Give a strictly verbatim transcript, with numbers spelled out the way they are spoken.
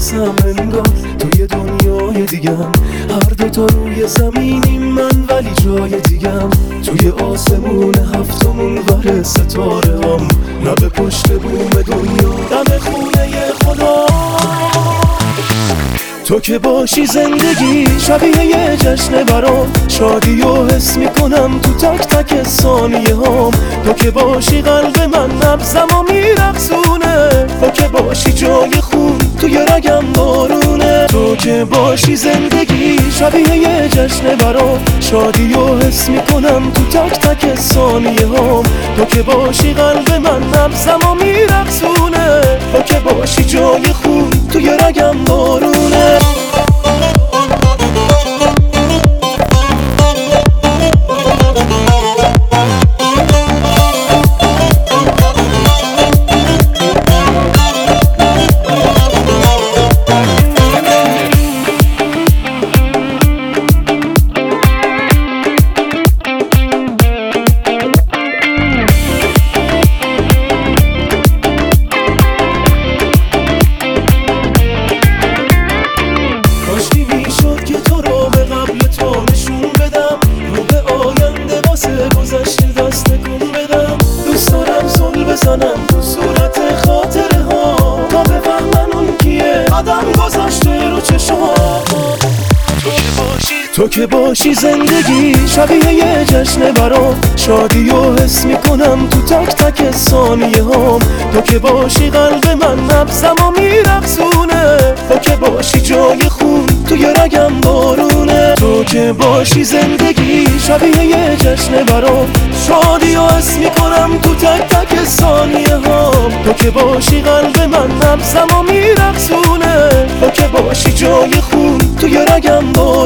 برسم انگار توی دنیای دیگم. هر دوتا روی زمینیم من ولی جای دیگم. توی آسمون هفتمون ور ستاره هم، نه به پشت بوم دنیا دم خونه خدا. تو که باشی زندگی شبیه یه جشن برام، شادی و حس میکنم تو تک تک ثانیه هام. تو که باشی قلب من نبضم و میرقصونه، تو که باشی جای خون توی رگم بارونه. تو که باشی زندگی شبیه یه جشن برام، شادی و حس میکنم تو تک تک ثانیه هام. تو که باشی قلب من نبضم و میرقصونه، تو که باشی جای خون توی رگم بارونه. بزنم تو صورت خاطره ها تا بفهمن اون کیه آدم گذاشته رو چشام. تو که باشی تو که باشی زندگی شبیه یه جشن برام، شادی و حس میکنم تو تک تک ثانیه هام. تو که باشی قلب من نبضم و میرقصونه، تو که باشی جای خون توی رگم بارونه. تو که باشی زندگی شبیه یه جشن برام، شادی و حس میکنم تو تک تک ثانیه هام. تو که باشی قلب من نبضم و میرقصونه، تو که باشی جای خون توی رگم بارونه.